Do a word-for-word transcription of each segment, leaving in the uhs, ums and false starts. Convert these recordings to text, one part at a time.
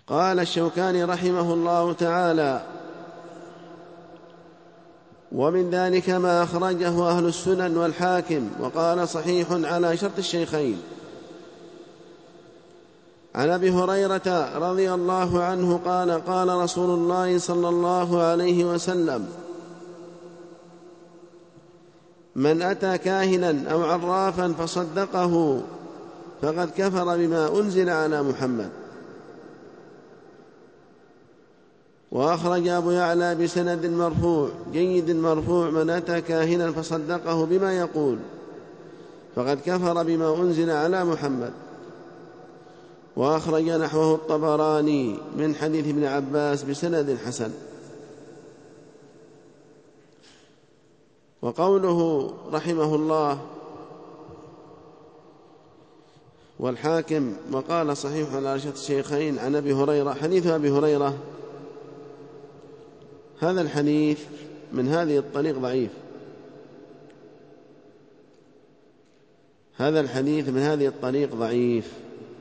قال الشوكاني رحمه الله تعالى: ومن ذلك ما أخرجه أهل السنن والحاكم وقال صحيح على شرط الشيخين عن أبي هريرة رضي الله عنه قال: قال رسول الله صلى الله عليه وسلم: من أتى كاهنا أو عرافا فصدقه فقد كفر بما أنزل على محمد. وأخرج أبو يعلى بسند مرفوع جيد مرفوع: من أتى كاهنا فصدقه بما يقول فقد كفر بما أنزل على محمد. وأخرج نحوه الطبراني من حديث ابن عباس بسند حسن. وقوله رحمه الله والحاكم وقال صحيح على شرط الشيخين عن أبي هريرة، حديث أبي هريرة هذا الحديث من هذه الطريق ضعيف، هذا الحديث من هذه الطريق ضعيف.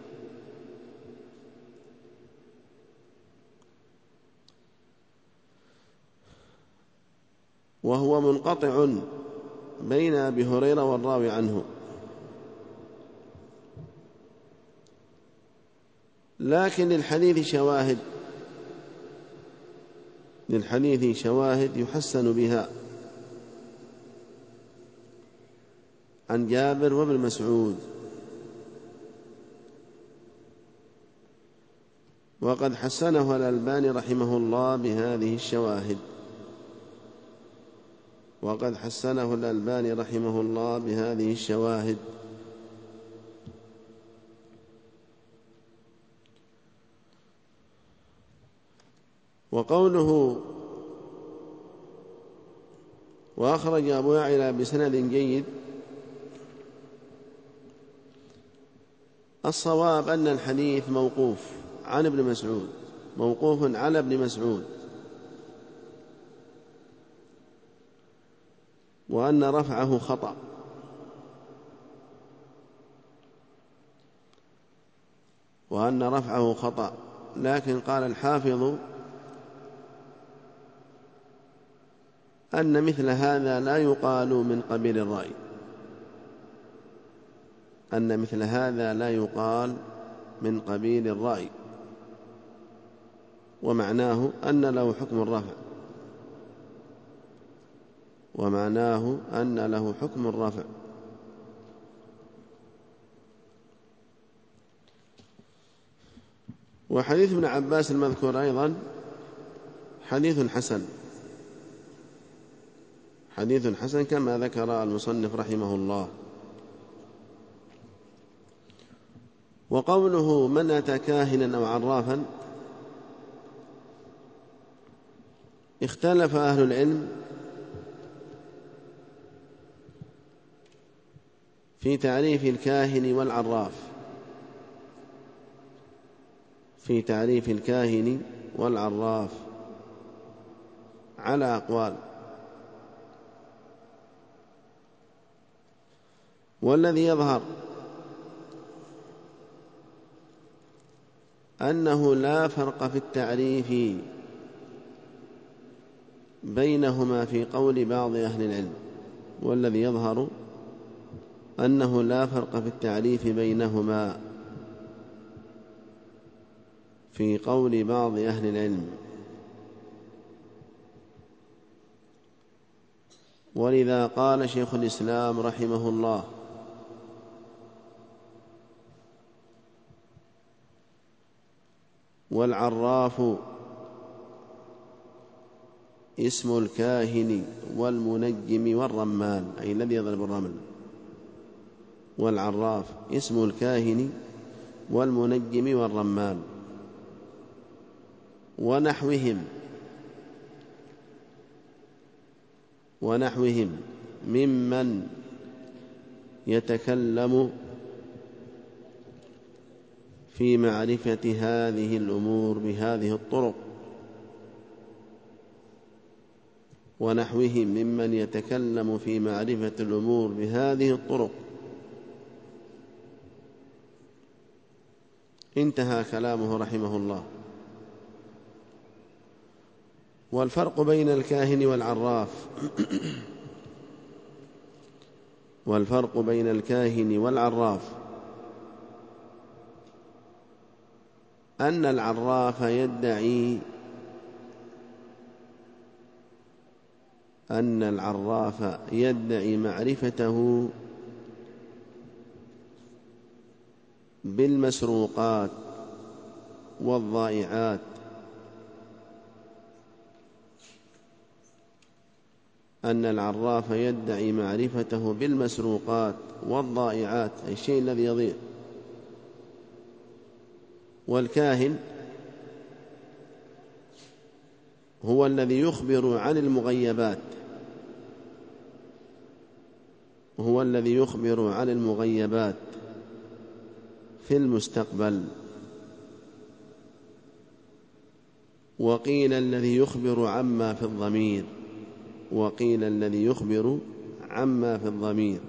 وهو منقطع بين أبي هريرة والراوي عنه، لكن للحديث شواهد للحديث شواهد يحسن بها عن جابر وابن مسعود. وقد حسنه الألباني رحمه الله بهذه الشواهد وقد حسنه الألباني رحمه الله بهذه الشواهد وقوله وأخرج أبو يعلى بسند جيد، الصواب أن الحديث موقوف عن ابن مسعود، موقوف على ابن مسعود، وأن رفعه خطأ. وأن رفعه خطأ لكن قال الحافظ أن مثل هذا لا يقال من قبيل الرأي أن مثل هذا لا يقال من قبيل الرأي ومعناه أن له حكم الرفع ومعناه أن له حكم الرفع. وحديث ابن عباس المذكور أيضا حديث حسن حديث حسن كما ذكر المصنف رحمه الله. وقوله من أتى كاهنا أو عرافا، اختلف أهل العلم في تعريف الكاهن والعراف في تعريف الكاهن والعراف على أقوال، والذي يظهر أنه لا فرق في التعريف بينهما في قول بعض أهل العلم والذي يظهر أنه لا فرق في التعريف بينهما في قول بعض أهل العلم. ولذا قال شيخ الإسلام رحمه الله: والعراف اسم الكاهن والمنجم والرمال، أي الذي يضرب الرمل. والعراف اسم الكاهن والمنجم والرمال ونحوهم ونحوهم ممن يتكلم في معرفة هذه الأمور بهذه الطرق ونحوهم ممن يتكلم في معرفة الأمور بهذه الطرق. انتهى كلامه رحمه الله. والفرق بين الكاهن والعراف والفرق بين الكاهن والعراف أن العراف يدعي أن العراف يدعي معرفته بالمسروقات والضائعات، أن العراف يدعي معرفته بالمسروقات والضائعات، أي الشيء الذي يضيع. والكاهن هو الذي يخبر عن المغيبات هو الذي يخبر عن المغيبات في المستقبل. وقيل الذي يخبر عما في الضمير وقيل الذي يخبر عما في الضمير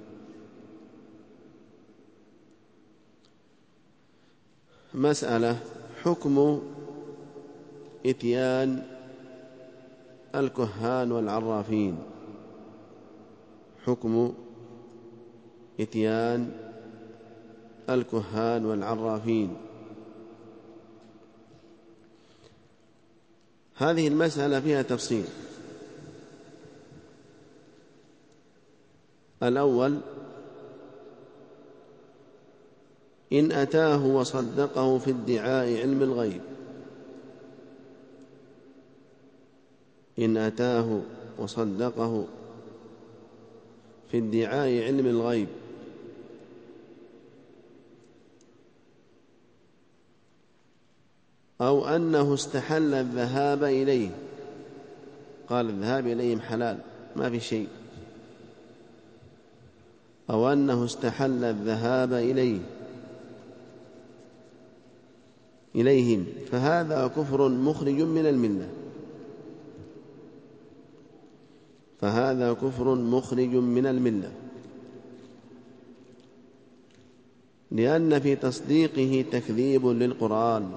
مسألة: حكم إتيان الكهان والعرافين حكم إتيان الكهان والعرافين هذه المسألة فيها تفصيل. الأول: إن أتاه وصدقه في ادعاء علم الغيب إن أتاه وصدقه في ادعاء علم الغيب أو أنه استحل الذهاب إليه، قال الذهاب إليهم حلال ما في شيء، أو أنه استحل الذهاب إليه إليهم فهذا كفر مخرج من الملة فهذا كفر مخرج من الملة لأن في تصديقه تكذيب للقرآن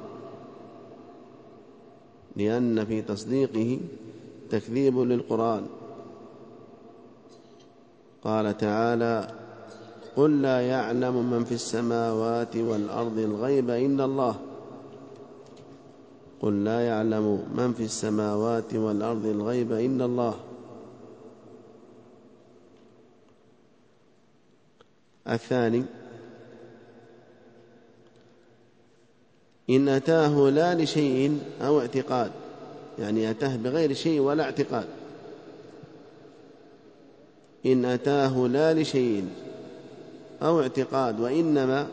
لأن في تصديقه تكذيب للقرآن قال تعالى: قل لا يعلم من في السماوات والأرض الغيب إلا الله قل لا يعلم من في السماوات والأرض الغيب إلا الله. الثاني: إن أتاه لا لشيء أو اعتقاد، يعني أتاه بغير شيء ولا اعتقاد. إن أتاه لا لشيء أو اعتقاد وإنما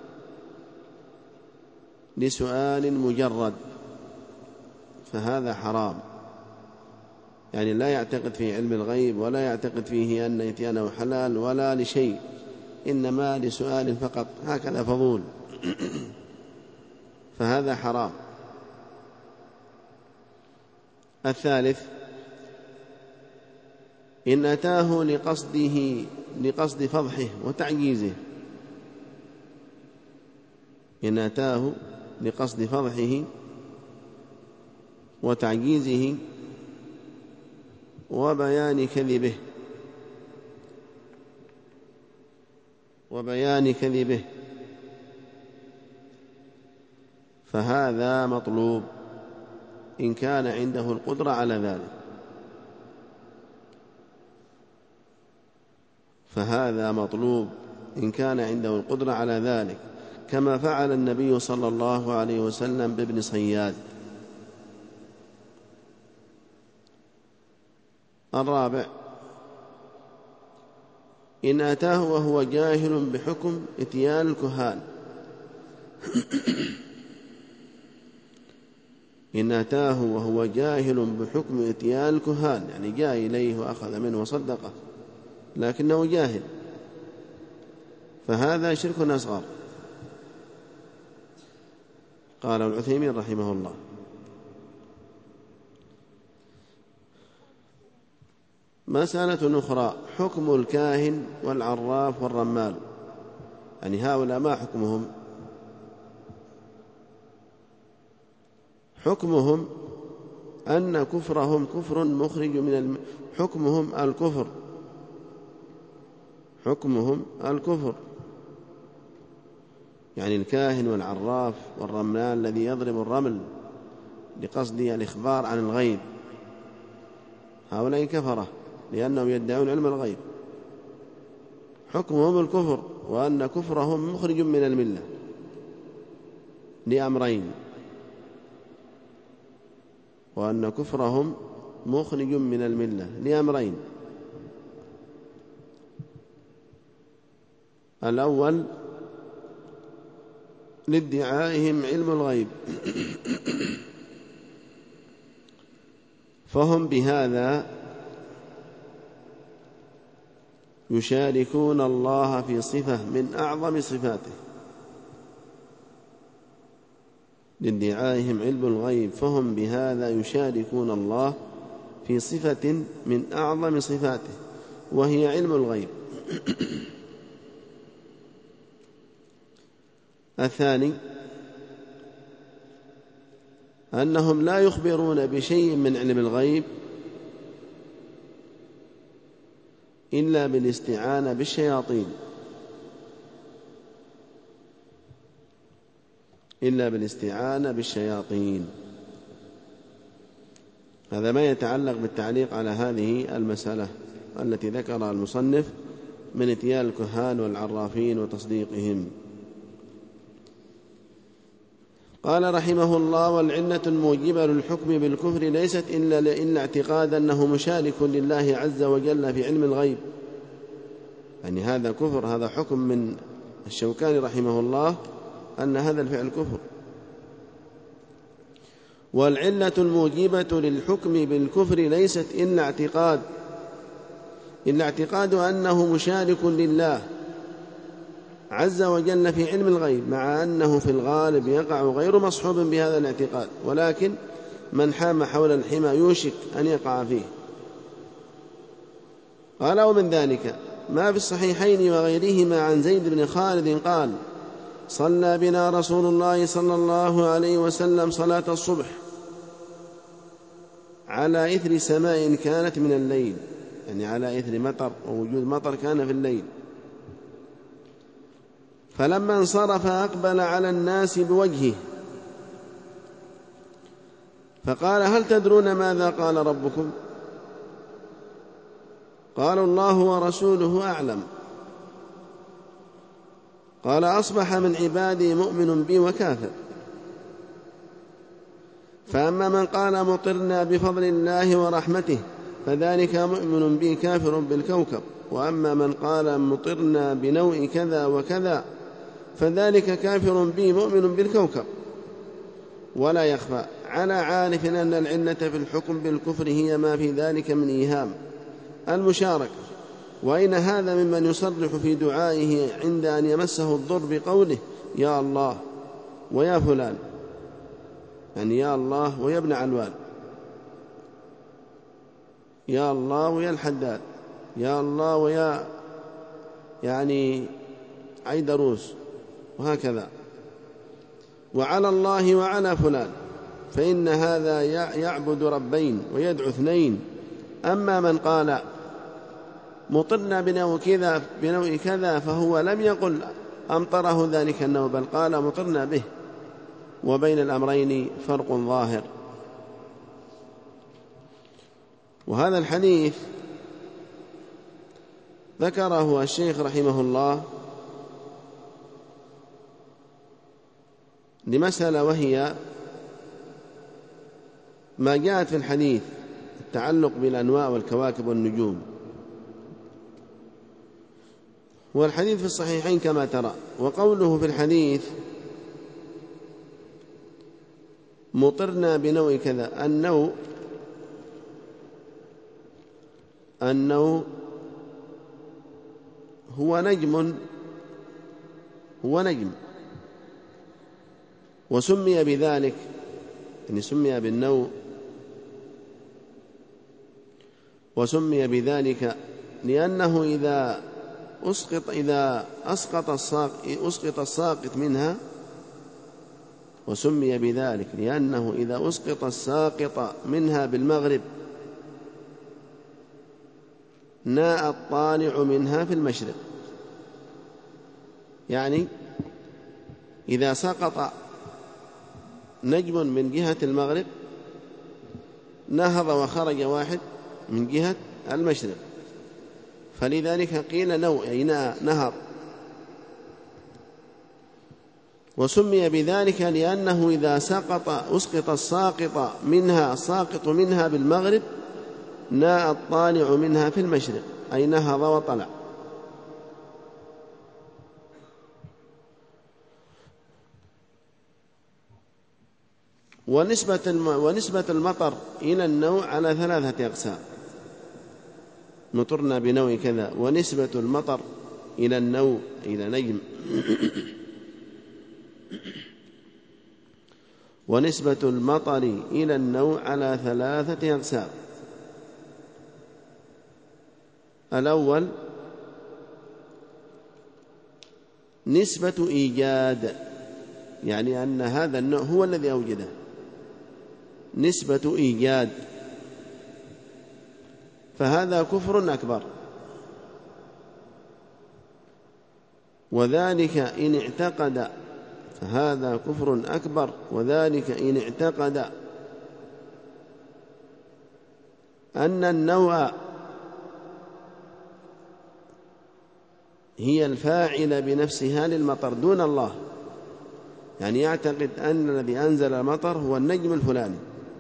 لسؤال مجرد فهذا حرام، يعني لا يعتقد في علم الغيب ولا يعتقد فيه أن إتيانه حلال ولا لشيء، إنما لسؤال فقط هكذا فضول فهذا حرام. الثالث: إن أتاه لقصده لقصد فضحه وتعجيزه إن أتاه لقصد فضحه وتعجيزه وبيان كذبه وبيان كذبه فهذا مطلوب إن كان عنده القدرة على ذلك فهذا مطلوب إن كان عنده القدرة على ذلك كما فعل النبي صلى الله عليه وسلم بابن صياد. الرابع: إن أتاه وهو جاهل بحكم إتيان الكهان إن أتاه وهو جاهل بحكم إتيان الكهان، يعني جاء إليه وأخذ منه وصدقه لكنه جاهل، فهذا شرك أصغر. قال ابن عثيمين رحمه الله: مسألة أخرى: حكم الكاهن والعراف والرمال، يعني هؤلاء ما حكمهم؟ حكمهم أن كفرهم كفر مخرج من الم... حكمهم الكفر حكمهم الكفر يعني الكاهن والعراف والرملان الذي يضرب الرمل لقصد الإخبار عن الغيب، هؤلاء كفرة لأنهم يدعون علم الغيب، حكمهم الكفر، وأن كفرهم مخرج من الملة لأمرين، وأن كفرهم مخرج من الملة لأمرين: الأول لادعائهم علم الغيب فهم بهذا يشاركون الله في صفة من أعظم صفاته. لادعائهم علم الغيب فهم بهذا يشاركون الله في صفة من أعظم صفاته، وهي علم الغيب. الثاني أنهم لا يخبرون بشيء من علم الغيب إلا بالاستعانة بالشياطين إلا بالاستعانة بالشياطين هذا ما يتعلق بالتعليق على هذه المسألة التي ذكرها المصنف من اتيان الكهان والعرافين وتصديقهم. قال رحمه الله: والعلة الموجبة للحكم بالكفر ليست إلا إلا اعتقاد أنه مشارك لله عز وجل في علم الغيب، يعني هذا كفر، هذا حكم من الشوكاني رحمه الله أن هذا الفعل كفر. والعلة الموجبة للحكم بالكفر ليست إلا اعتقاد إلا اعتقاد أنه مشارك لله عز وجل في علم الغيب، مع أنه في الغالب يقع غير مصحوب بهذا الاعتقاد، ولكن من حام حول الحمى يوشك أن يقع فيه. قال: ومن ذلك ما في الصحيحين وغيرهما عن زيد بن خالد قال: صلى بنا رسول الله صلى الله عليه وسلم صلاة الصبح على إثر سماء كانت من الليل، يعني على إثر مطر ووجود مطر كان في الليل، فلما انصرف أقبل على الناس بوجهه فقال: هل تدرون ماذا قال ربكم؟ قالوا: الله ورسوله أعلم. قال: أصبح من عبادي مؤمن بي وكافر، فأما من قال مطرنا بفضل الله ورحمته فذلك مؤمن بي كافر بالكوكب، وأما من قال مطرنا بنوء كذا وكذا فذلك كافر بي مؤمن بالكوكب. ولا يخفى على عارف أن العلة في الحكم بالكفر هي ما في ذلك من إيهام المشاركة، وإن هذا ممن يصرح في دعائه عند أن يمسه الضر بقوله: يا الله ويا فلان، يعني يا الله ويا ابن علوان، يا الله ويا الحداد، يا الله ويا يعني عيدروس، وهكذا، وعلى الله وعلى فلان، فإن هذا يعبد ربين ويدعو اثنين. أما من قال مطرنا بنوء كذا بنوء كذا فهو لم يقل أمطره ذلك النوء، بل قال مطرنا به، وبين الأمرين فرق ظاهر. وهذا الحديث ذكره الشيخ رحمه الله لمسألة، وهي ما جاءت في الحديث التعلق بالأنواع والكواكب والنجوم. والحديث في الصحيحين كما ترى، وقوله في الحديث مطرنا بنوء كذا، النوء النوء هو نجم هو نجم وسمي بذلك، يعني سمي بالنوء وسمي بذلك لأنه إذا أسقط إذا أسقط الساقط أسقط الساقط منها وسمي بذلك لأنه إذا أسقط الساقط منها بالمغرب ناء الطالع منها في المشرق. يعني إذا سقط نجم من جهة المغرب نهض وخرج واحد من جهة المشرق، فلذلك قيل نوء أي نهض. وسمي بذلك لأنه إذا سقط أسقط الساقط منها الساقط منها بالمغرب ناء الطالع منها في المشرق، أي نهض وطلع. ونسبة ونسبة المطر إلى النوع على ثلاثة أقسام. مطرنا بنوع كذا. ونسبة المطر إلى النوع إلى نجم ونسبة المطر إلى النوع على ثلاثة أقسام. الأول نسبة إيجاد، يعني أن هذا النوع هو الذي أوجده. نسبة إيجاد، فهذا كفر أكبر، وذلك إن اعتقد فهذا كفر أكبر وذلك إن اعتقد أن النوع هي الفاعل بنفسها للمطر دون الله، يعني يعتقد أن الذي أنزل المطر هو النجم الفلاني،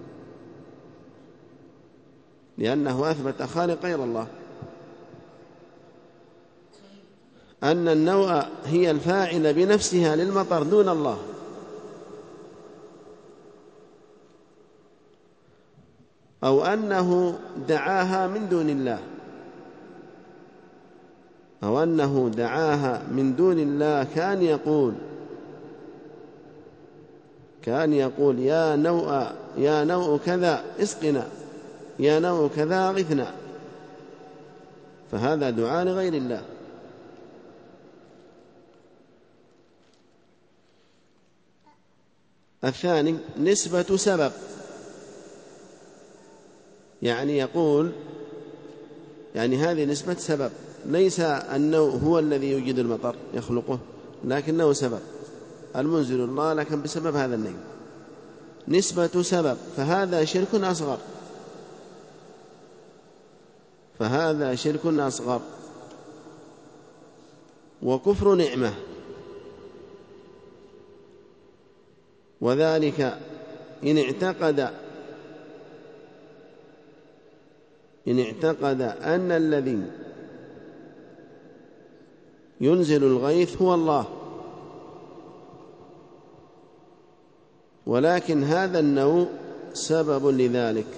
لأنه أثبت خالق غير الله. أن النوع هي الفاعل بنفسها للمطر دون الله، أو أنه دعاها من دون الله، أو أنه دعاها من دون الله. كان يقول كان يقول يا نوء يا نوء كذا اسقنا، يا نوء كذا غثنا، فهذا دعاء لغير الله. الثاني نسبة سبب، يعني يقول يعني هذه نسبة سبب، ليس النوء هو الذي يوجد المطر يخلقه، لكنه سبب، المنزل الله لكن بسبب هذا النجم. نسبة سبب، فهذا شرك أصغر، فهذا شرك أصغر وكفر نعمة. وذلك إن اعتقد إن اعتقد أن الذي ينزل الغيث هو الله، ولكن هذا النوع سبب لذلك.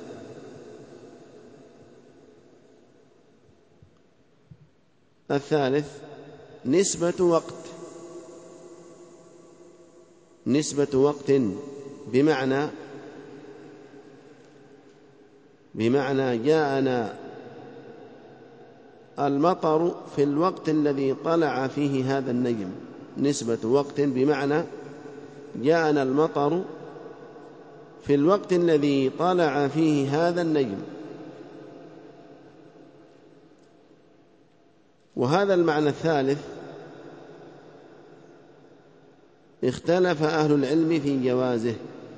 الثالث نسبة وقت، نسبة وقت بمعنى بمعنى جاءنا المطر في الوقت الذي طلع فيه هذا النجم. نسبة وقت بمعنى جاءنا المطر في الوقت الذي طلع فيه هذا النجم. وهذا المعنى الثالث اختلف أهل العلم في جوازه،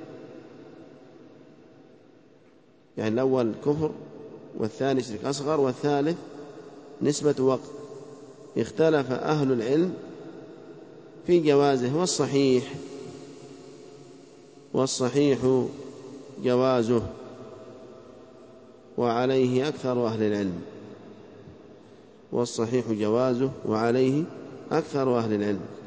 يعني الأول كفر والثاني شرك أصغر والثالث نسبة وقت. اختلف أهل العلم في جوازه، والصحيح والصحيح جوازه، وعليه أكثر أهل العلم، والصحيح جوازه وعليه أكثر أهل العلم.